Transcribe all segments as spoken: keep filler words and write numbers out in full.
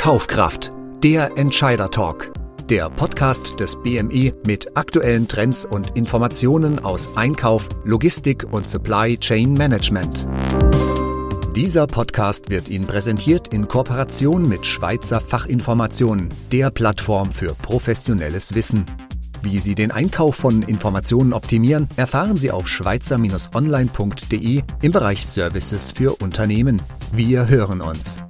Kaufkraft, der Entscheider-Talk. Der Podcast des B M E mit aktuellen Trends und Informationen aus Einkauf, Logistik und Supply Chain Management. Dieser Podcast wird Ihnen präsentiert in Kooperation mit Schweizer Fachinformationen, der Plattform für professionelles Wissen. Wie Sie den Einkauf von Informationen optimieren, erfahren Sie auf schweizer online punkt de im Bereich Services für Unternehmen. Wir hören uns.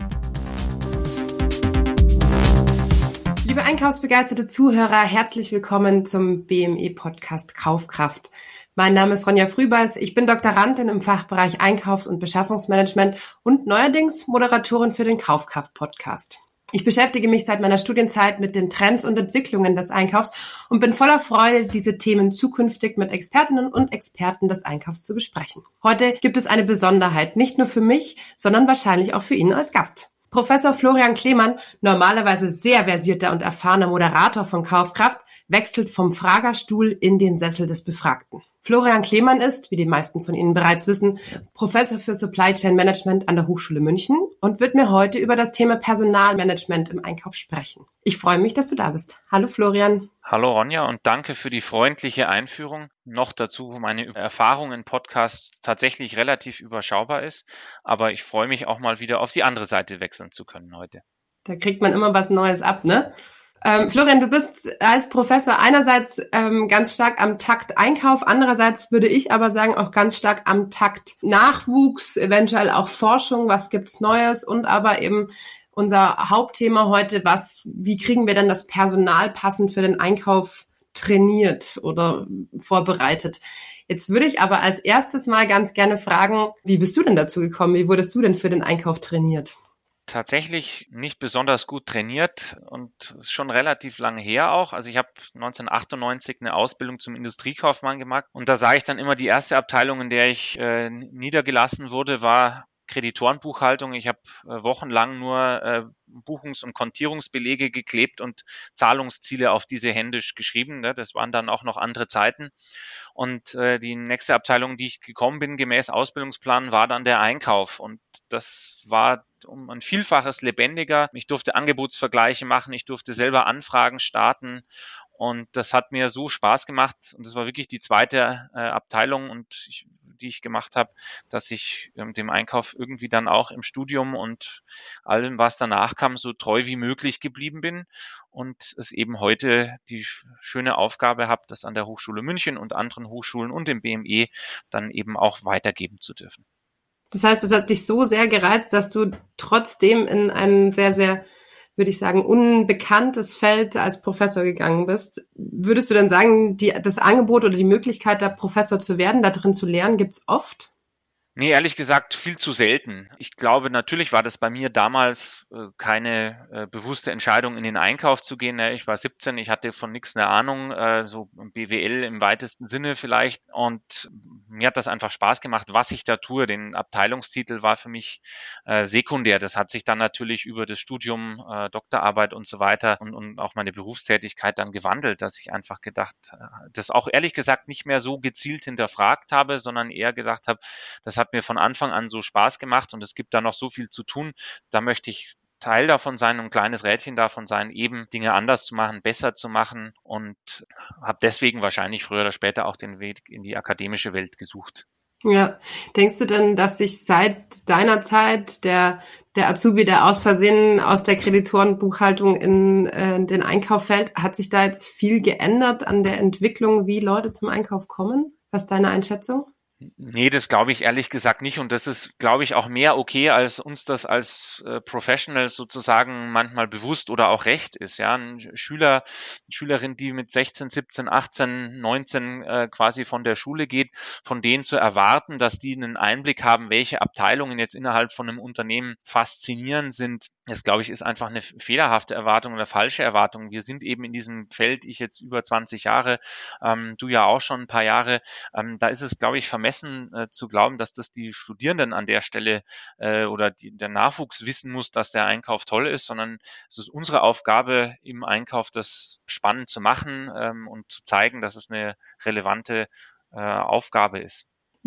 Liebe einkaufsbegeisterte Zuhörer, herzlich willkommen zum B M E-Podcast Kaufkraft. Mein Name ist Ronja Frübers, ich bin Doktorandin im Fachbereich Einkaufs- und Beschaffungsmanagement und neuerdings Moderatorin für den Kaufkraft-Podcast. Ich beschäftige mich seit meiner Studienzeit mit den Trends und Entwicklungen des Einkaufs und bin voller Freude, diese Themen zukünftig mit Expertinnen und Experten des Einkaufs zu besprechen. Heute gibt es eine Besonderheit, nicht nur für mich, sondern wahrscheinlich auch für ihn als Gast. Professor Florian Klemann, normalerweise sehr versierter und erfahrener Moderator von Kaufkraft, wechselt vom Fragerstuhl in den Sessel des Befragten. Florian Klemann ist, wie die meisten von Ihnen bereits wissen, Professor für Supply Chain Management an der Hochschule München und wird mir heute über das Thema Personalmanagement im Einkauf sprechen. Ich freue mich, dass du da bist. Hallo Florian. Hallo Ronja und danke für die freundliche Einführung. Noch dazu, wo meine Erfahrung in Podcasts tatsächlich relativ überschaubar ist. Aber ich freue mich auch mal wieder auf die andere Seite wechseln zu können heute. Da kriegt man immer was Neues ab, ne? Ähm, Florian, du bist als Professor einerseits ähm, ganz stark am Takt Einkauf, andererseits würde ich aber sagen auch ganz stark am Takt Nachwuchs, eventuell auch Forschung, was gibt's Neues und aber eben unser Hauptthema heute, was, wie kriegen wir denn das Personal passend für den Einkauf trainiert oder vorbereitet? Jetzt würde ich aber als erstes mal ganz gerne fragen, wie bist du denn dazu gekommen? Wie wurdest du denn für den Einkauf trainiert? Tatsächlich nicht besonders gut trainiert und schon relativ lange her auch. Also ich habe neunzehnhundertachtundneunzig eine Ausbildung zum Industriekaufmann gemacht und da sah ich dann immer, die erste Abteilung, in der ich äh, niedergelassen wurde, war Kreditorenbuchhaltung. Ich habe äh, wochenlang nur äh, Buchungs- und Kontierungsbelege geklebt und Zahlungsziele auf diese händisch geschrieben. Ne? Das waren dann auch noch andere Zeiten. Und äh, die nächste Abteilung, die ich gekommen bin, gemäß Ausbildungsplan, war dann der Einkauf. Und das war um ein Vielfaches lebendiger. Ich durfte Angebotsvergleiche machen, ich durfte selber Anfragen starten. Und das hat mir so Spaß gemacht. Und das war wirklich die zweite äh, Abteilung, und ich, die ich gemacht habe, dass ich ähm, dem Einkauf irgendwie dann auch im Studium und allem, was danach kam, so treu wie möglich geblieben bin. Und es eben heute die schöne Aufgabe habe, das an der Hochschule München und anderen Hochschulen und dem B M E dann eben auch weitergeben zu dürfen. Das heißt, es hat dich so sehr gereizt, dass du trotzdem in ein sehr, sehr, würde ich sagen, unbekanntes Feld als Professor gegangen bist. Würdest du dann sagen, die, das Angebot oder die Möglichkeit, da Professor zu werden, da drin zu lernen, gibt's oft? Nee, ehrlich gesagt, viel zu selten. Ich glaube, natürlich war das bei mir damals äh, keine äh, bewusste Entscheidung, in den Einkauf zu gehen. Ja, ich war siebzehn, ich hatte von nichts eine Ahnung, äh, so B W L im weitesten Sinne vielleicht. Und mir hat das einfach Spaß gemacht, was ich da tue. Den Abteilungstitel war für mich äh, sekundär. Das hat sich dann natürlich über das Studium, äh, Doktorarbeit und so weiter und, und auch meine Berufstätigkeit dann gewandelt, dass ich einfach gedacht, äh, das auch ehrlich gesagt nicht mehr so gezielt hinterfragt habe, sondern eher gedacht habe, das hat mir von Anfang an so Spaß gemacht und es gibt da noch so viel zu tun. Da möchte ich Teil davon sein, ein kleines Rädchen davon sein, eben Dinge anders zu machen, besser zu machen, und habe deswegen wahrscheinlich früher oder später auch den Weg in die akademische Welt gesucht. Ja, denkst du denn, dass sich seit deiner Zeit der der Azubi, der aus Versehen aus der Kreditorenbuchhaltung in äh, den Einkauf fällt, hat sich da jetzt viel geändert an der Entwicklung, wie Leute zum Einkauf kommen? Was ist deine Einschätzung? Nee, das glaube ich ehrlich gesagt nicht. Und das ist, glaube ich, auch mehr okay, als uns das als äh, Professionals sozusagen manchmal bewusst oder auch recht ist. Ja, ein Schüler, eine Schülerin, die mit sechzehn, siebzehn, achtzehn, neunzehn äh, quasi von der Schule geht, von denen zu erwarten, dass die einen Einblick haben, welche Abteilungen jetzt innerhalb von einem Unternehmen faszinierend sind, das, glaube ich, ist einfach eine fehlerhafte Erwartung oder falsche Erwartung. Wir sind eben in diesem Feld, ich jetzt über zwanzig Jahre, ähm, du ja auch schon ein paar Jahre, ähm, da ist es, glaube ich, vermessen äh, zu glauben, dass das die Studierenden an der Stelle äh, oder die, der Nachwuchs wissen muss, dass der Einkauf toll ist, sondern es ist unsere Aufgabe im Einkauf, das spannend zu machen ähm, und zu zeigen, dass es eine relevante äh, Aufgabe ist.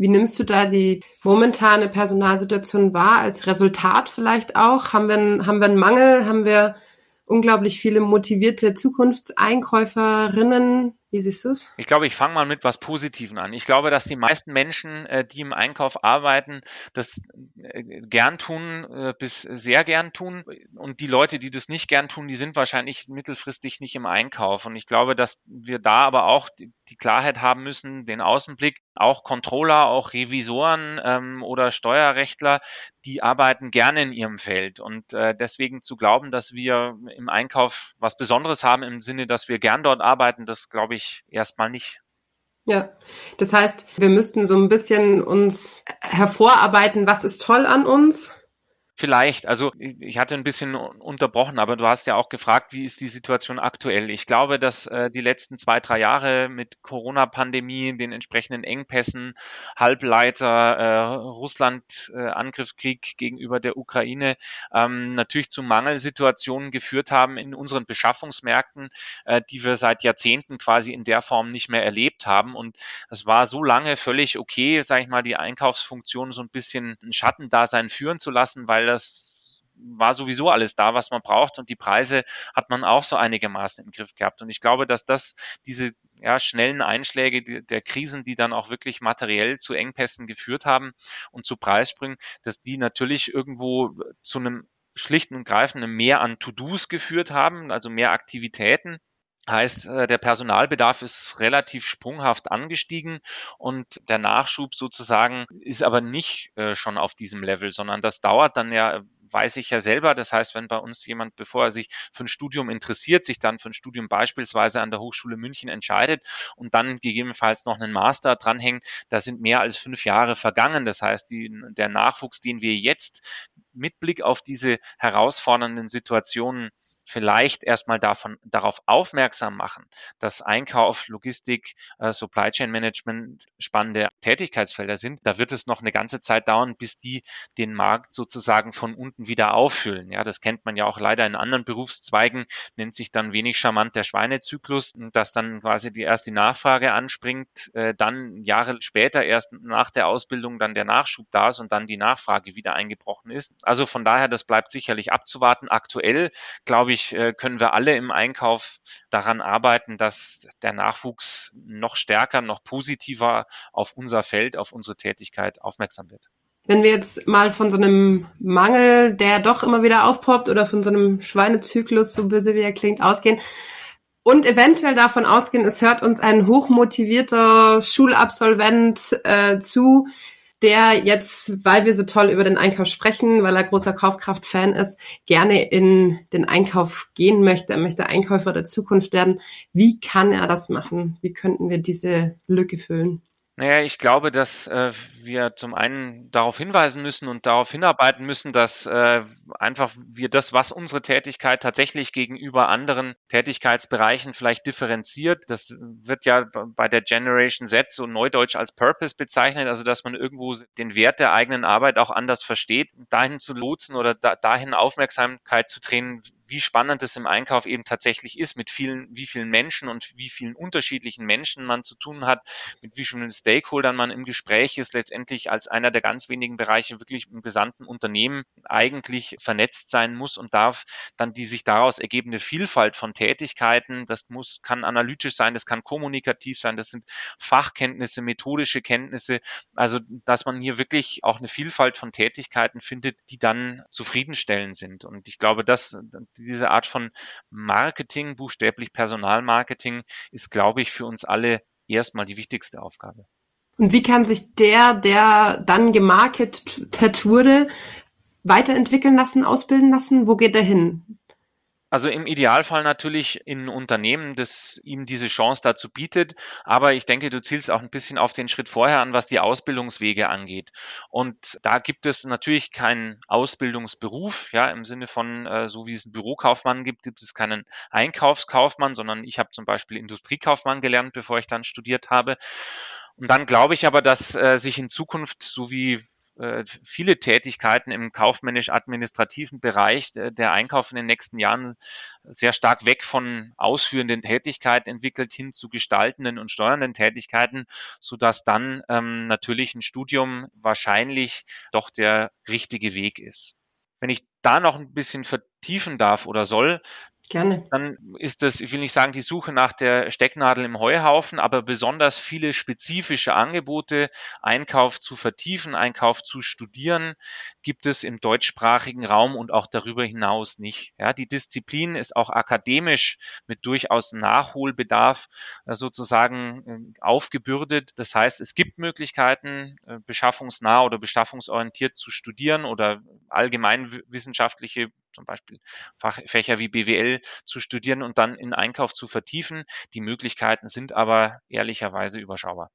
Wie nimmst du da die momentane Personalsituation wahr, als Resultat vielleicht auch? Haben wir einen, haben wir einen Mangel? Haben wir unglaublich viele motivierte Zukunftseinkäuferinnen? Wie siehst du es? Ich glaube, ich fange mal mit was Positiven an. Ich glaube, dass die meisten Menschen, äh, die im Einkauf arbeiten, das äh, gern tun, äh, bis sehr gern tun. Und die Leute, die das nicht gern tun, die sind wahrscheinlich mittelfristig nicht im Einkauf. Und ich glaube, dass wir da aber auch die, die Klarheit haben müssen, den Außenblick, auch Controller, auch Revisoren ähm, oder Steuerrechtler, die arbeiten gerne in ihrem Feld. Und äh, deswegen zu glauben, dass wir im Einkauf was Besonderes haben im Sinne, dass wir gern dort arbeiten, das glaube ich erstmal nicht. Ja, das heißt, wir müssten so ein bisschen uns hervorarbeiten, was ist toll an uns? Vielleicht, also ich hatte ein bisschen unterbrochen, aber du hast ja auch gefragt, wie ist die Situation aktuell? Ich glaube, dass äh, die letzten zwei, drei Jahre mit Corona-Pandemie, den entsprechenden Engpässen, Halbleiter, äh, Russland-Angriffskrieg äh, gegenüber der Ukraine ähm, natürlich zu Mangelsituationen geführt haben in unseren Beschaffungsmärkten, äh, die wir seit Jahrzehnten quasi in der Form nicht mehr erlebt haben. Und es war so lange völlig okay, sage ich mal, die Einkaufsfunktion so ein bisschen ein Schattendasein führen zu lassen, weil das war sowieso alles da, was man braucht, und die Preise hat man auch so einigermaßen im Griff gehabt. Und ich glaube, dass das diese ja, schnellen Einschläge die, der Krisen, die dann auch wirklich materiell zu Engpässen geführt haben und zu Preissprüngen, dass die natürlich irgendwo zu einem schlicht und greifend mehr an To-Dos geführt haben, also mehr Aktivitäten. Heißt, der Personalbedarf ist relativ sprunghaft angestiegen und der Nachschub sozusagen ist aber nicht äh, schon auf diesem Level, sondern das dauert dann ja, weiß ich ja selber. Das heißt, wenn bei uns jemand, bevor er sich für ein Studium interessiert, sich dann für ein Studium beispielsweise an der Hochschule München entscheidet und dann gegebenenfalls noch einen Master dranhängt, da sind mehr als fünf Jahre vergangen. Das heißt, die, der Nachwuchs, den wir jetzt mit Blick auf diese herausfordernden Situationen vielleicht erstmal davon, darauf aufmerksam machen, dass Einkauf, Logistik, äh, Supply Chain Management spannende Tätigkeitsfelder sind. Da wird es noch eine ganze Zeit dauern, bis die den Markt sozusagen von unten wieder auffüllen. Ja, das kennt man ja auch leider in anderen Berufszweigen, nennt sich dann wenig charmant der Schweinezyklus, dass dann quasi die erste Nachfrage anspringt, äh, dann Jahre später erst nach der Ausbildung dann der Nachschub da ist und dann die Nachfrage wieder eingebrochen ist. Also von daher, das bleibt sicherlich abzuwarten. Aktuell, glaube ich, können wir alle im Einkauf daran arbeiten, dass der Nachwuchs noch stärker, noch positiver auf unser Feld, auf unsere Tätigkeit aufmerksam wird. Wenn wir jetzt mal von so einem Mangel, der doch immer wieder aufpoppt, oder von so einem Schweinezyklus, so böse wie er klingt, ausgehen und eventuell davon ausgehen, es hört uns ein hochmotivierter Schulabsolvent äh, zu, der jetzt, weil wir so toll über den Einkauf sprechen, weil er großer Kaufkraft-Fan ist, gerne in den Einkauf gehen möchte, er möchte Einkäufer der Zukunft werden. Wie kann er das machen? Wie könnten wir diese Lücke füllen? Naja, ich glaube, dass äh, wir zum einen darauf hinweisen müssen und darauf hinarbeiten müssen, dass äh, einfach wir das, was unsere Tätigkeit tatsächlich gegenüber anderen Tätigkeitsbereichen vielleicht differenziert, das wird ja bei der Generation Z so neudeutsch als Purpose bezeichnet, also dass man irgendwo den Wert der eigenen Arbeit auch anders versteht, dahin zu lotsen oder da, dahin Aufmerksamkeit zu drehen, wie spannend es im Einkauf eben tatsächlich ist, mit vielen, wie vielen Menschen und wie vielen unterschiedlichen Menschen man zu tun hat, mit wie vielen Stakeholdern man im Gespräch ist, letztendlich als einer der ganz wenigen Bereiche wirklich im gesamten Unternehmen eigentlich vernetzt sein muss und darf dann die sich daraus ergebende Vielfalt von Tätigkeiten, das muss, kann analytisch sein, das kann kommunikativ sein, das sind Fachkenntnisse, methodische Kenntnisse, also dass man hier wirklich auch eine Vielfalt von Tätigkeiten findet, die dann zufriedenstellend sind. Und ich glaube, dass diese Art von Marketing, buchstäblich Personalmarketing, ist, glaube ich, für uns alle erstmal die wichtigste Aufgabe. Und wie kann sich der, der dann gemarketet wurde, weiterentwickeln lassen, ausbilden lassen? Wo geht er hin? Also im Idealfall natürlich in ein Unternehmen, das ihm diese Chance dazu bietet. Aber ich denke, du zielst auch ein bisschen auf den Schritt vorher an, was die Ausbildungswege angeht. Und da gibt es natürlich keinen Ausbildungsberuf, ja, im Sinne von, äh, so wie es einen Bürokaufmann gibt, gibt es keinen Einkaufskaufmann, sondern ich habe zum Beispiel Industriekaufmann gelernt, bevor ich dann studiert habe. Und dann glaube ich aber, dass äh, sich in Zukunft, so wie äh, viele Tätigkeiten im kaufmännisch-administrativen Bereich äh, der Einkauf in den nächsten Jahren sehr stark weg von ausführenden Tätigkeiten entwickelt hin zu gestaltenden und steuernden Tätigkeiten, sodass dann ähm, natürlich ein Studium wahrscheinlich doch der richtige Weg ist. Wenn ich da noch ein bisschen vertiefen darf oder soll, Gerne. dann ist das, ich will nicht sagen, die Suche nach der Stecknadel im Heuhaufen, aber besonders viele spezifische Angebote, Einkauf zu vertiefen, Einkauf zu studieren, gibt es im deutschsprachigen Raum und auch darüber hinaus nicht. Ja, die Disziplin ist auch akademisch mit durchaus Nachholbedarf äh, sozusagen äh, aufgebürdet. Das heißt, es gibt Möglichkeiten, äh, beschaffungsnah oder beschaffungsorientiert zu studieren oder allgemeinwissenschaftliche, zum Beispiel Fächer wie B W L zu studieren und dann in Einkauf zu vertiefen. Die Möglichkeiten sind aber ehrlicherweise überschaubar.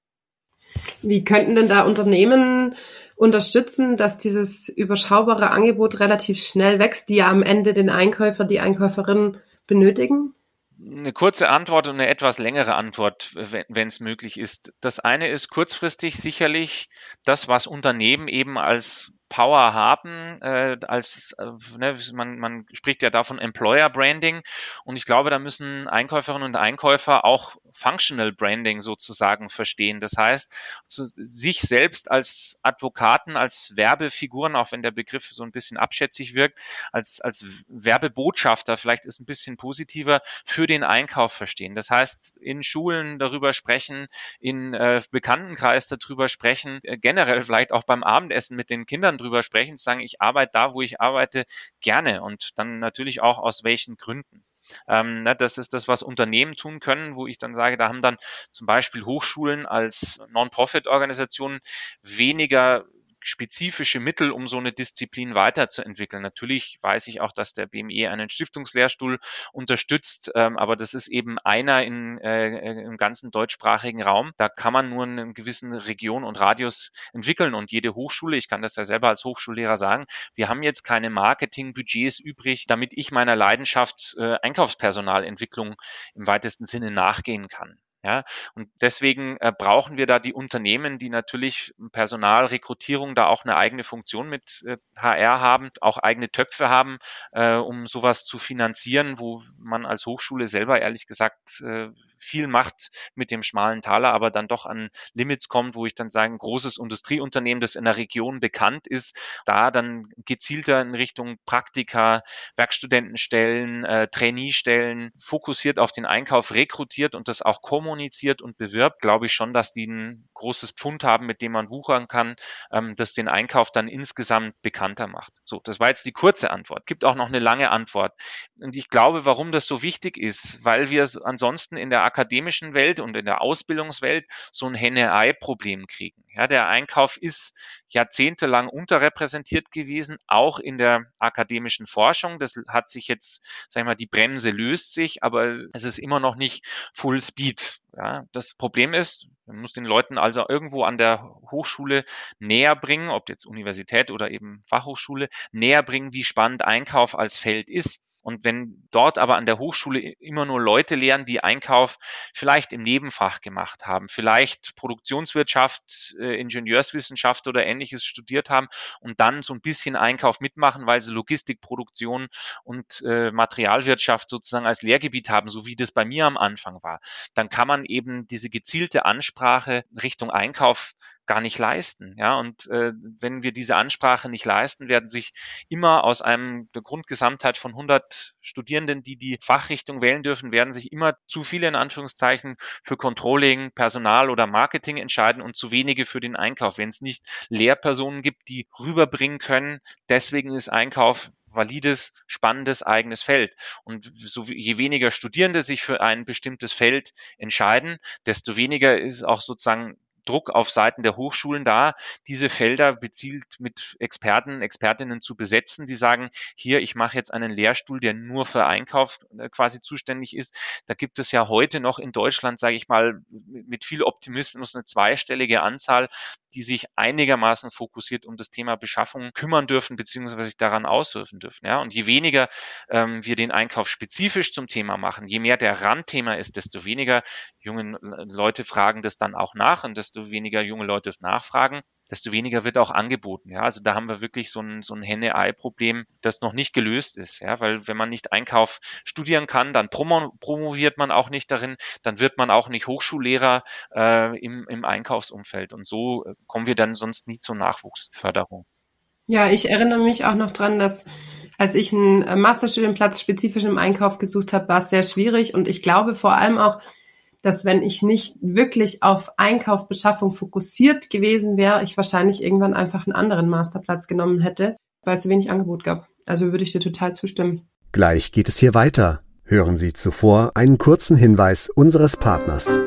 Wie könnten denn da Unternehmen unterstützen, dass dieses überschaubare Angebot relativ schnell wächst, die ja am Ende den Einkäufer, die Einkäuferin benötigen? Eine kurze Antwort und eine etwas längere Antwort, wenn es möglich ist. Das eine ist kurzfristig sicherlich das, was Unternehmen eben als Power haben, äh, als äh, ne, man, man spricht ja davon Employer Branding, und ich glaube, da müssen Einkäuferinnen und Einkäufer auch Functional Branding sozusagen verstehen. Das heißt, zu, sich selbst als Advokaten, als Werbefiguren, auch wenn der Begriff so ein bisschen abschätzig wirkt, als, als Werbebotschafter, vielleicht ist ein bisschen positiver, für den Einkauf verstehen. Das heißt, in Schulen darüber sprechen, in äh, Bekanntenkreis darüber sprechen, äh, generell vielleicht auch beim Abendessen mit den Kindern drüber sprechen, sagen, ich arbeite da, wo ich arbeite, gerne, und dann natürlich auch aus welchen Gründen. Ähm, ne, das ist das, was Unternehmen tun können, wo ich dann sage, da haben dann zum Beispiel Hochschulen als Non-Profit-Organisationen weniger spezifische Mittel, um so eine Disziplin weiterzuentwickeln. Natürlich weiß ich auch, dass der B M E einen Stiftungslehrstuhl unterstützt, ähm, aber das ist eben einer in, äh, im ganzen deutschsprachigen Raum. Da kann man nur in einer gewissen Region und Radius entwickeln, und jede Hochschule, ich kann das ja selber als Hochschullehrer sagen, wir haben jetzt keine Marketingbudgets übrig, damit ich meiner Leidenschaft äh, Einkaufspersonalentwicklung im weitesten Sinne nachgehen kann. Ja, und deswegen äh, brauchen wir da die Unternehmen, die natürlich Personalrekrutierung da auch eine eigene Funktion mit äh, H R haben, auch eigene Töpfe haben, äh, um sowas zu finanzieren, wo man als Hochschule selber ehrlich gesagt äh, viel macht mit dem schmalen Taler, aber dann doch an Limits kommt, wo ich dann sage, ein großes Industrieunternehmen, das in der Region bekannt ist, da dann gezielter in Richtung Praktika, Werkstudentenstellen, äh, Trainee-Stellen fokussiert auf den Einkauf rekrutiert und das auch kommuniziert und bewirbt, glaube ich schon, dass die ein großes Pfund haben, mit dem man wuchern kann, ähm, das den Einkauf dann insgesamt bekannter macht. So, das war jetzt die kurze Antwort. Gibt auch noch eine lange Antwort. Und ich glaube, warum das so wichtig ist, weil wir ansonsten in der akademischen Welt und in der Ausbildungswelt so ein Henne-Ei-Problem kriegen. Ja, der Einkauf ist jahrzehntelang unterrepräsentiert gewesen, auch in der akademischen Forschung. Das hat sich jetzt, sag ich mal, die Bremse löst sich, aber es ist immer noch nicht Full Speed. Ja, das Problem ist, man muss den Leuten also irgendwo an der Hochschule näher bringen, ob jetzt Universität oder eben Fachhochschule, näher bringen, wie spannend Einkauf als Feld ist. Und wenn dort aber an der Hochschule immer nur Leute lehren, die Einkauf vielleicht im Nebenfach gemacht haben, vielleicht Produktionswirtschaft, äh, Ingenieurswissenschaft oder Ähnliches studiert haben und dann so ein bisschen Einkauf mitmachen, weil sie Logistik, Produktion und äh, Materialwirtschaft sozusagen als Lehrgebiet haben, so wie das bei mir am Anfang war, dann kann man eben diese gezielte Ansprache Richtung Einkauf gar nicht leisten. Ja, und äh, wenn wir diese Ansprache nicht leisten, werden sich immer aus einem der Grundgesamtheit von hundert Studierenden, die die Fachrichtung wählen dürfen, werden sich immer zu viele in Anführungszeichen für Controlling, Personal oder Marketing entscheiden und zu wenige für den Einkauf, wenn es nicht Lehrpersonen gibt, die rüberbringen können. Deswegen ist Einkauf valides, spannendes eigenes Feld. Und so, je weniger Studierende sich für ein bestimmtes Feld entscheiden, desto weniger ist auch sozusagen Druck auf Seiten der Hochschulen da, diese Felder gezielt mit Experten, Expertinnen zu besetzen, die sagen, hier, ich mache jetzt einen Lehrstuhl, der nur für Einkauf quasi zuständig ist. Da gibt es ja heute noch in Deutschland, sage ich mal, mit viel Optimismus eine zweistellige Anzahl, die sich einigermaßen fokussiert um das Thema Beschaffung kümmern dürfen, beziehungsweise sich daran aushelfen dürfen. Ja, und je weniger ähm, wir den Einkauf spezifisch zum Thema machen, je mehr der Randthema ist, desto weniger junge Leute fragen das dann auch nach und desto weniger junge Leute es nachfragen. desto weniger wird auch angeboten. Ja, also da haben wir wirklich so ein, so ein Henne-Ei-Problem, das noch nicht gelöst ist. Ja, weil wenn man nicht Einkauf studieren kann, dann promo- promoviert man auch nicht darin, dann wird man auch nicht Hochschullehrer äh, im, im Einkaufsumfeld. Und so äh, kommen wir dann sonst nie zur Nachwuchsförderung. Ja, ich erinnere mich auch noch dran, dass als ich einen äh, Masterstudienplatz spezifisch im Einkauf gesucht habe, war es sehr schwierig. Und ich glaube vor allem auch, dass wenn ich nicht wirklich auf Einkauf, Beschaffung fokussiert gewesen wäre, ich wahrscheinlich irgendwann einfach einen anderen Masterplatz genommen hätte, weil es so wenig Angebot gab. Also würde ich dir total zustimmen. Gleich geht es hier weiter. Hören Sie zuvor einen kurzen Hinweis unseres Partners.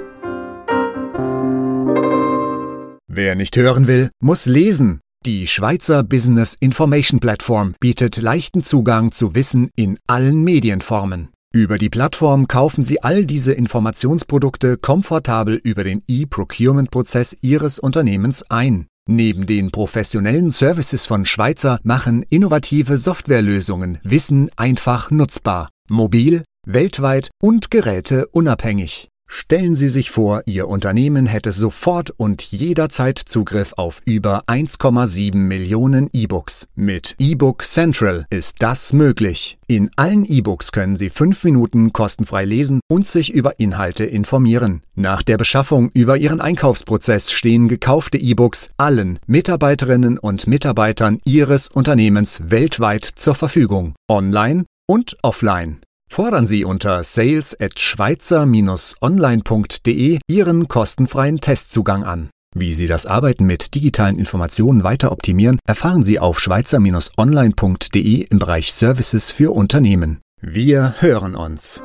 Wer nicht hören will, muss lesen. Die Schweizer Business Information Plattform bietet leichten Zugang zu Wissen in allen Medienformen. Über die Plattform kaufen Sie all diese Informationsprodukte komfortabel über den E-Procurement-Prozess Ihres Unternehmens ein. Neben den professionellen Services von Schweizer machen innovative Softwarelösungen Wissen einfach nutzbar, mobil, weltweit und geräteunabhängig. Stellen Sie sich vor, Ihr Unternehmen hätte sofort und jederzeit Zugriff auf über eins Komma sieben Millionen E-Books. Mit eBook Central ist das möglich. In allen E-Books können Sie fünf Minuten kostenfrei lesen und sich über Inhalte informieren. Nach der Beschaffung über Ihren Einkaufsprozess stehen gekaufte E-Books allen Mitarbeiterinnen und Mitarbeitern Ihres Unternehmens weltweit zur Verfügung, online und offline. Fordern Sie unter sales at schweizer Bindestrich online punkt de Ihren kostenfreien Testzugang an. Wie Sie das Arbeiten mit digitalen Informationen weiter optimieren, erfahren Sie auf schweizer Bindestrich online punkt de im Bereich Services für Unternehmen. Wir hören uns.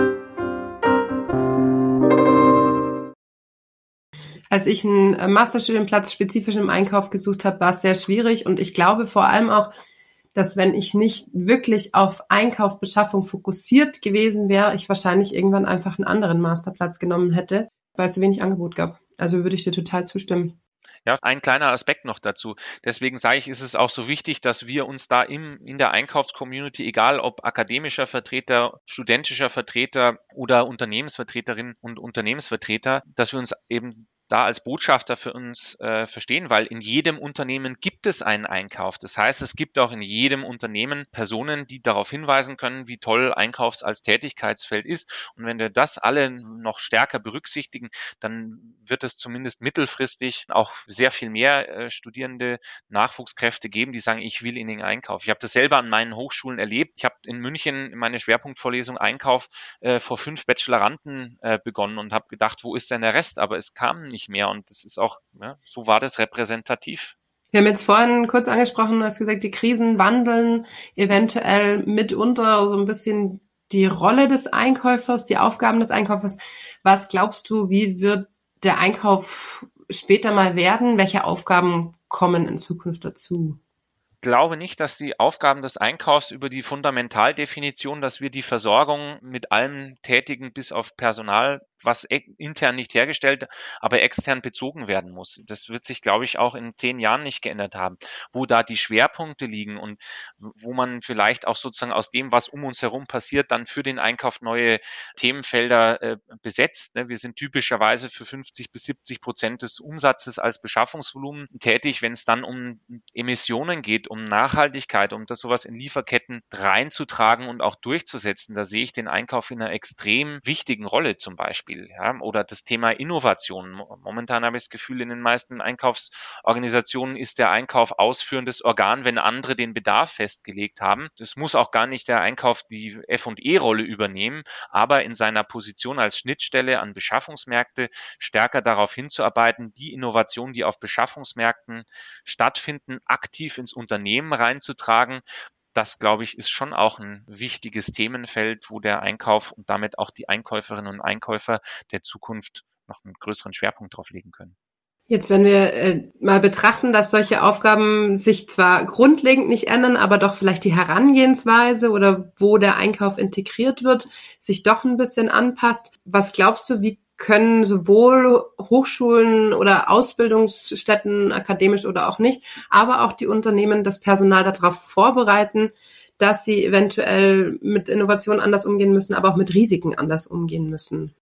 Als ich einen Masterstudienplatz spezifisch im Einkauf gesucht habe, war es sehr schwierig. Und ich glaube vor allem auch, dass wenn ich nicht wirklich auf Einkauf, Beschaffung fokussiert gewesen wäre, ich wahrscheinlich irgendwann einfach einen anderen Masterplatz genommen hätte, weil es so wenig Angebot gab. Also würde ich dir total zustimmen. Ja, ein kleiner Aspekt noch dazu. Deswegen sage ich, ist es auch so wichtig, dass wir uns da im, in der Einkaufscommunity, egal ob akademischer Vertreter, studentischer Vertreter oder Unternehmensvertreterinnen und Unternehmensvertreter, dass wir uns eben da als Botschafter für uns äh, verstehen, weil in jedem Unternehmen gibt es einen Einkauf. Das heißt, es gibt auch in jedem Unternehmen Personen, die darauf hinweisen können, wie toll Einkaufs als Tätigkeitsfeld ist. Und wenn wir das alle noch stärker berücksichtigen, dann wird es zumindest mittelfristig auch sehr viel mehr äh, Studierende, Nachwuchskräfte geben, die sagen, ich will in den Einkauf. Ich habe das selber an meinen Hochschulen erlebt. Ich habe in München meine Schwerpunktvorlesung Einkauf äh, vor fünf Bacheloranden äh, begonnen und habe gedacht, wo ist denn der Rest? Aber es kam nicht mehr und das ist auch, ja, so war das repräsentativ. Wir haben jetzt vorhin kurz angesprochen, du hast gesagt, die Krisen wandeln eventuell mitunter so ein bisschen die Rolle des Einkäufers, die Aufgaben des Einkäufers. Was glaubst du, wie wird der Einkauf später mal werden? Welche Aufgaben kommen in Zukunft dazu? Ich glaube nicht, dass die Aufgaben des Einkaufs über die Fundamentaldefinition, dass wir die Versorgung mit allem tätigen, bis auf Personal, was intern nicht hergestellt, aber extern bezogen werden muss. Das wird sich, glaube ich, auch in zehn Jahren nicht geändert haben. Wo da die Schwerpunkte liegen und wo man vielleicht auch sozusagen aus dem, was um uns herum passiert, dann für den Einkauf neue Themenfelder äh, besetzt. Wir sind typischerweise für fünfzig bis siebzig Prozent des Umsatzes als Beschaffungsvolumen tätig, wenn es dann um Emissionen geht, um Nachhaltigkeit, um das sowas in Lieferketten reinzutragen und auch durchzusetzen. Da sehe ich den Einkauf in einer extrem wichtigen Rolle zum Beispiel. Ja, oder das Thema Innovation. Momentan habe ich das Gefühl, in den meisten Einkaufsorganisationen ist der Einkauf ausführendes Organ, wenn andere den Bedarf festgelegt haben. Das muss auch gar nicht der Einkauf die F und E-Rolle übernehmen, aber in seiner Position als Schnittstelle an Beschaffungsmärkte stärker darauf hinzuarbeiten, die Innovationen, die auf Beschaffungsmärkten stattfinden, aktiv ins Unternehmen reinzutragen. Das, glaube ich, ist schon auch ein wichtiges Themenfeld, wo der Einkauf und damit auch die Einkäuferinnen und Einkäufer der Zukunft noch einen größeren Schwerpunkt drauf legen können. Jetzt, wenn wir äh, mal betrachten, dass solche Aufgaben sich zwar grundlegend nicht ändern, aber doch vielleicht die Herangehensweise oder wo der Einkauf integriert wird, sich doch ein bisschen anpasst. Was glaubst du, wie können sowohl Hochschulen oder Ausbildungsstätten, akademisch oder auch nicht, aber auch die Unternehmen das Personal darauf vorbereiten, dass sie eventuell mit Innovationen anders umgehen müssen, aber auch mit Risiken anders umgehen müssen?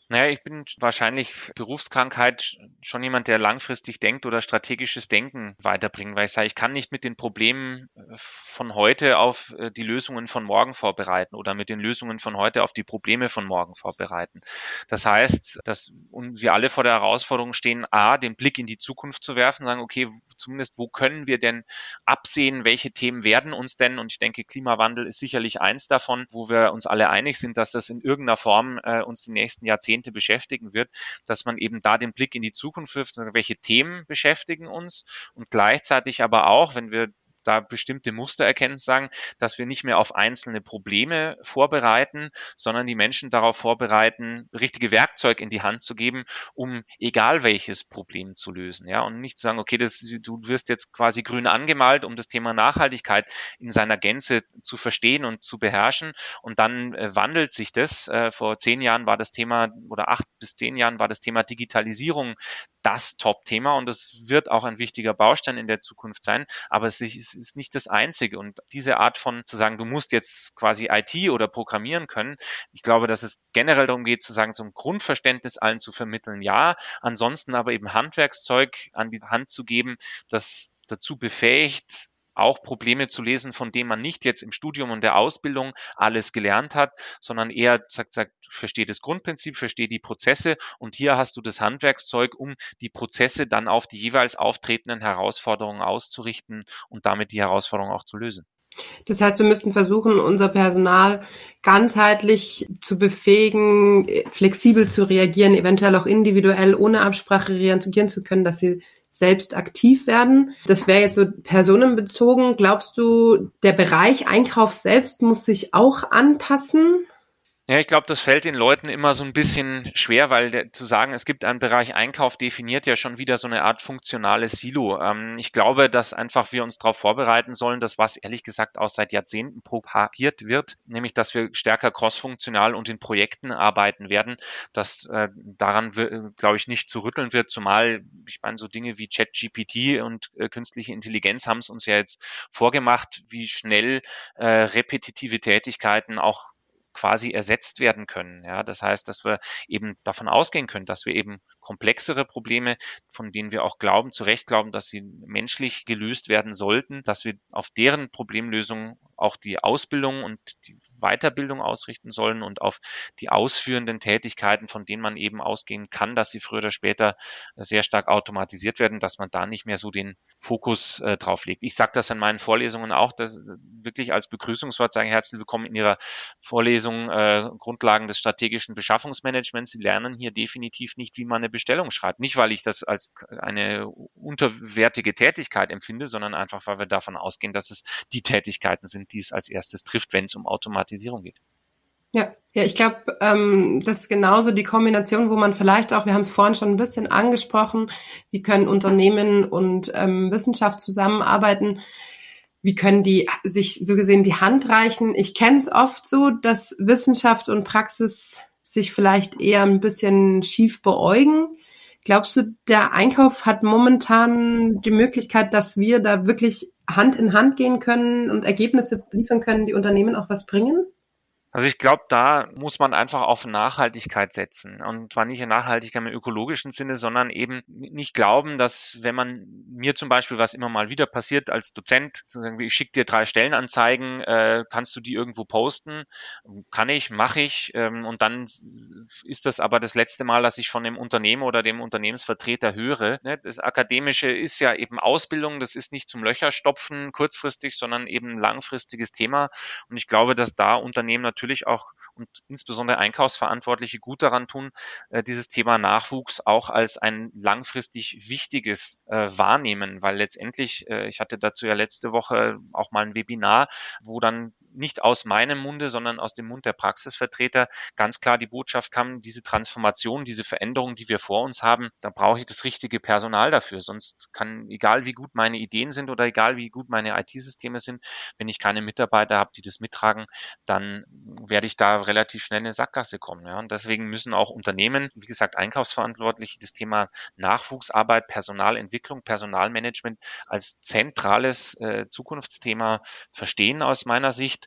Naja, ich bin wahrscheinlich Berufskrankheit schon jemand, der langfristig denkt oder strategisches Denken weiterbringt, weil ich sage, ich kann nicht mit den Problemen von heute auf die Lösungen von morgen vorbereiten oder mit den Lösungen von heute auf die Probleme von morgen vorbereiten. Das heißt, dass wir alle vor der Herausforderung stehen, A, den Blick in die Zukunft zu werfen, sagen, okay, zumindest wo können wir denn absehen, welche Themen werden uns denn, und ich denke, Klimawandel ist sicherlich eins davon, wo wir uns alle einig sind, dass das in irgendeiner Form äh, uns die nächsten Jahrzehnte beschäftigen wird, dass man eben da den Blick in die Zukunft wirft, welche Themen beschäftigen uns und gleichzeitig aber auch, wenn wir da bestimmte Muster erkennen, sagen, dass wir nicht mehr auf einzelne Probleme vorbereiten, sondern die Menschen darauf vorbereiten, richtige Werkzeug in die Hand zu geben, um egal welches Problem zu lösen. Ja, und nicht zu sagen, okay, das, du wirst jetzt quasi grün angemalt, um das Thema Nachhaltigkeit in seiner Gänze zu verstehen und zu beherrschen. Und dann äh, wandelt sich das. Äh, vor zehn Jahren war das Thema oder acht bis zehn Jahren war das Thema Digitalisierung das Top-Thema und es wird auch ein wichtiger Baustein in der Zukunft sein, aber es ist nicht das Einzige. Und diese Art von zu sagen, du musst jetzt quasi I T oder programmieren können, ich glaube, dass es generell darum geht, zu sagen, so ein Grundverständnis allen zu vermitteln, ja, ansonsten aber eben Handwerkszeug an die Hand zu geben, das dazu befähigt, auch Probleme zu lesen, von denen man nicht jetzt im Studium und der Ausbildung alles gelernt hat, sondern eher sagt, sagt, verstehe das Grundprinzip, verstehe die Prozesse und hier hast du das Handwerkszeug, um die Prozesse dann auf die jeweils auftretenden Herausforderungen auszurichten und damit die Herausforderungen auch zu lösen. Das heißt, wir müssten versuchen, unser Personal ganzheitlich zu befähigen, flexibel zu reagieren, eventuell auch individuell ohne Absprache reagieren zu können, dass sie selbst aktiv werden. Das wäre jetzt so personenbezogen. Glaubst du, der Bereich Einkauf selbst muss sich auch anpassen? Ja, ich glaube, das fällt den Leuten immer so ein bisschen schwer, weil der, zu sagen, es gibt einen Bereich Einkauf, definiert ja schon wieder so eine Art funktionales Silo. Ähm, ich glaube, dass einfach wir uns darauf vorbereiten sollen, dass was ehrlich gesagt auch seit Jahrzehnten propagiert wird, nämlich dass wir stärker crossfunktional und in Projekten arbeiten werden, dass äh, daran, glaube ich, nicht zu rütteln wird, zumal, ich meine, so Dinge wie ChatGPT und äh, künstliche Intelligenz haben es uns ja jetzt vorgemacht, wie schnell äh, repetitive Tätigkeiten auch quasi ersetzt werden können. Ja, das heißt, dass wir eben davon ausgehen können, dass wir eben komplexere Probleme, von denen wir auch glauben, zu Recht glauben, dass sie menschlich gelöst werden sollten, dass wir auf deren Problemlösung auch die Ausbildung und die Weiterbildung ausrichten sollen und auf die ausführenden Tätigkeiten, von denen man eben ausgehen kann, dass sie früher oder später sehr stark automatisiert werden, dass man da nicht mehr so den Fokus äh, drauf legt. Ich sage das in meinen Vorlesungen auch, dass wirklich als Begrüßungswort sagen, herzlich willkommen in Ihrer Vorlesung Äh, Grundlagen des strategischen Beschaffungsmanagements. Sie lernen hier definitiv nicht, wie man eine Bestellung schreibt. Nicht, weil ich das als eine unterwertige Tätigkeit empfinde, sondern einfach, weil wir davon ausgehen, dass es die Tätigkeiten sind, die es als erstes trifft, wenn es um Automatisierung geht. Ja, ja, ich glaube, ähm, das ist genauso die Kombination, wo man vielleicht auch, wir haben es vorhin schon ein bisschen angesprochen, wie können Unternehmen und ähm, Wissenschaft zusammenarbeiten. Wie können die sich so gesehen die Hand reichen? Ich kenne es oft so, dass Wissenschaft und Praxis sich vielleicht eher ein bisschen schief beäugen. Glaubst du, der Einkauf hat momentan die Möglichkeit, dass wir da wirklich Hand in Hand gehen können und Ergebnisse liefern können, die Unternehmen auch was bringen? Also ich glaube, da muss man einfach auf Nachhaltigkeit setzen. Und zwar nicht in Nachhaltigkeit im ökologischen Sinne, sondern eben nicht glauben, dass wenn man mir zum Beispiel, was immer mal wieder passiert als Dozent, sozusagen, ich schicke dir drei Stellenanzeigen, äh, kannst du die irgendwo posten? Kann ich, mache ich. Ähm, und dann ist das aber das letzte Mal, dass ich von dem Unternehmen oder dem Unternehmensvertreter höre. Ne? Das Akademische ist ja eben Ausbildung, das ist nicht zum Löcherstopfen kurzfristig, sondern eben ein langfristiges Thema. Und ich glaube, dass da Unternehmen natürlich auch und insbesondere Einkaufsverantwortliche gut daran tun, äh, dieses Thema Nachwuchs auch als ein langfristig wichtiges äh, wahrnehmen, weil letztendlich, äh, ich hatte dazu ja letzte Woche auch mal ein Webinar, wo dann nicht aus meinem Munde, sondern aus dem Mund der Praxisvertreter ganz klar die Botschaft kam, diese Transformation, diese Veränderung, die wir vor uns haben, da brauche ich das richtige Personal dafür. Sonst kann, egal wie gut meine Ideen sind oder egal wie gut meine I T-Systeme sind, wenn ich keine Mitarbeiter habe, die das mittragen, dann werde ich da relativ schnell in eine Sackgasse kommen. Ja. Und deswegen müssen auch Unternehmen, wie gesagt, Einkaufsverantwortliche, das Thema Nachwuchsarbeit, Personalentwicklung, Personalmanagement als zentrales äh, Zukunftsthema verstehen aus meiner Sicht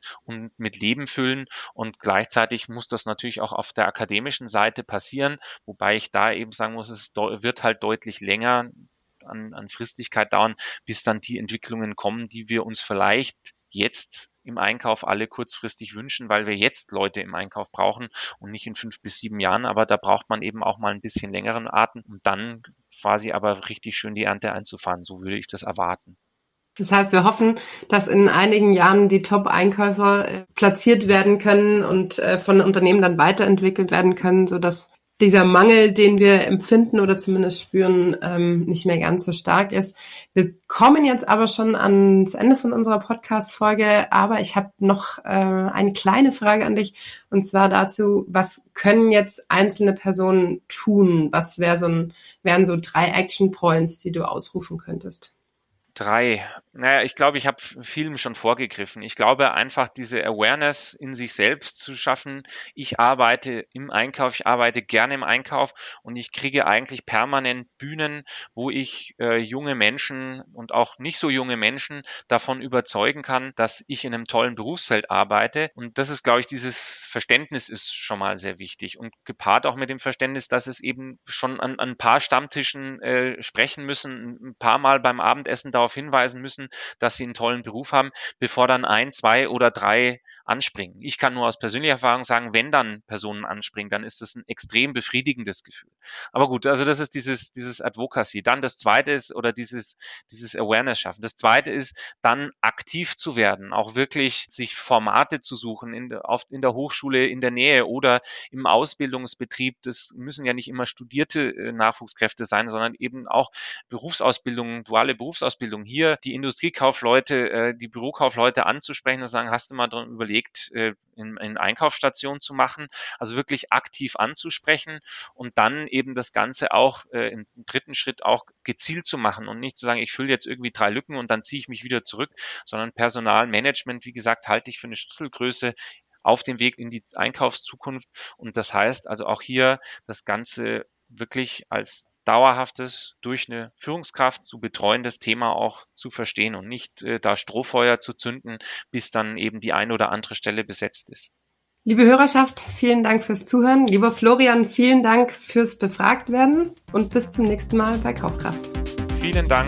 und mit Leben füllen. Und gleichzeitig muss das natürlich auch auf der akademischen Seite passieren, wobei ich da eben sagen muss, es wird halt deutlich länger an, an Fristigkeit dauern, bis dann die Entwicklungen kommen, die wir uns vielleicht jetzt im Einkauf alle kurzfristig wünschen, weil wir jetzt Leute im Einkauf brauchen und nicht in fünf bis sieben Jahren. Aber da braucht man eben auch mal ein bisschen längeren Atem, um dann quasi aber richtig schön die Ernte einzufahren. So würde ich das erwarten. Das heißt, wir hoffen, dass in einigen Jahren die Top-Einkäufer äh, platziert werden können und äh, von Unternehmen dann weiterentwickelt werden können, sodass dieser Mangel, den wir empfinden oder zumindest spüren, ähm, nicht mehr ganz so stark ist. Wir kommen jetzt aber schon ans Ende von unserer Podcast-Folge, aber ich habe noch äh, eine kleine Frage an dich, und zwar dazu, was können jetzt einzelne Personen tun? Was wär so ein, wären so drei Action Points, die du ausrufen könntest? Drei. Naja, ich glaube, ich habe vielem schon vorgegriffen. Ich glaube, einfach diese Awareness in sich selbst zu schaffen. Ich arbeite im Einkauf, ich arbeite gerne im Einkauf und ich kriege eigentlich permanent Bühnen, wo ich äh, junge Menschen und auch nicht so junge Menschen davon überzeugen kann, dass ich in einem tollen Berufsfeld arbeite. Und das ist, glaube ich, dieses Verständnis ist schon mal sehr wichtig und gepaart auch mit dem Verständnis, dass es eben schon an, an ein paar Stammtischen äh, sprechen müssen, ein paar Mal beim Abendessen darauf hinweisen müssen, dass sie einen tollen Beruf haben, bevor dann ein, zwei oder drei anspringen. Ich kann nur aus persönlicher Erfahrung sagen, wenn dann Personen anspringen, dann ist das ein extrem befriedigendes Gefühl. Aber gut, also das ist dieses, dieses Advocacy. Dann das zweite ist, oder dieses, dieses Awareness schaffen. Das zweite ist, dann aktiv zu werden, auch wirklich sich Formate zu suchen in der, auf, in der Hochschule in der Nähe oder im Ausbildungsbetrieb. Das müssen ja nicht immer studierte äh, Nachwuchskräfte sein, sondern eben auch Berufsausbildungen, duale Berufsausbildung. Hier die Industriekaufleute, äh, die Bürokaufleute anzusprechen und sagen, hast du mal dran überlegt, in, in Einkaufsstationen zu machen, also wirklich aktiv anzusprechen und dann eben das Ganze auch äh, im dritten Schritt auch gezielt zu machen und nicht zu sagen, ich fülle jetzt irgendwie drei Lücken und dann ziehe ich mich wieder zurück, sondern Personalmanagement, wie gesagt, halte ich für eine Schlüsselgröße auf dem Weg in die Einkaufszukunft und das heißt also auch hier das Ganze wirklich als dauerhaftes, durch eine Führungskraft zu betreuendes Thema auch zu verstehen und nicht äh, da Strohfeuer zu zünden, bis dann eben die eine oder andere Stelle besetzt ist. Liebe Hörerschaft, vielen Dank fürs Zuhören. Lieber Florian, vielen Dank fürs Befragtwerden und bis zum nächsten Mal bei Kaufkraft. Vielen Dank.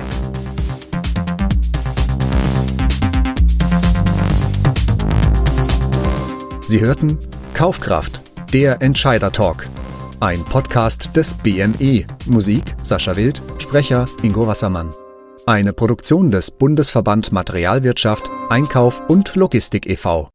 Sie hörten Kaufkraft, der Entscheider-Talk. Ein Podcast des B M E. Musik Sascha Wild, Sprecher Ingo Wassermann. Eine Produktion des Bundesverband Materialwirtschaft, Einkauf und Logistik e V